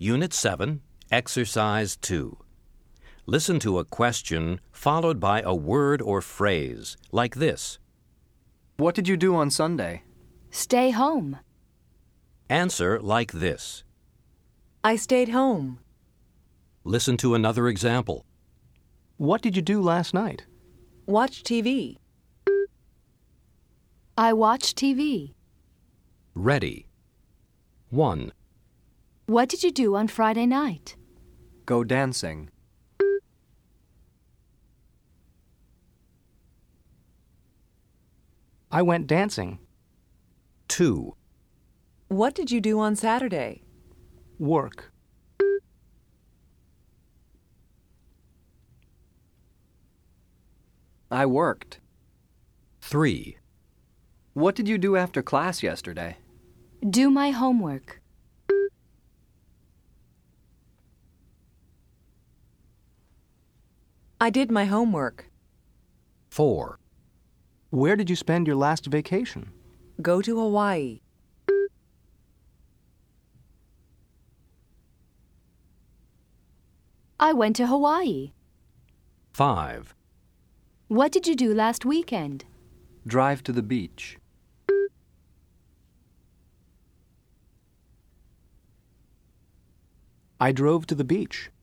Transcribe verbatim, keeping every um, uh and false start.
Unit seven, Exercise two. Listen to a question followed by a word or phrase, like this. What did you do on Sunday? Stay home. Answer like this. I stayed home. Listen to another example. What did you do last night? Watch T V. I watched T V. Ready. one. What did you do on Friday night? Go dancing. I went dancing. two. What did you do on Saturday? Work. I worked. three. What did you do after class yesterday? Do my homework. I did my homework. four. Where did you spend your last vacation? Go to Hawaii. I went to Hawaii. five. What did you do last weekend? Drive to the beach. I drove to the beach.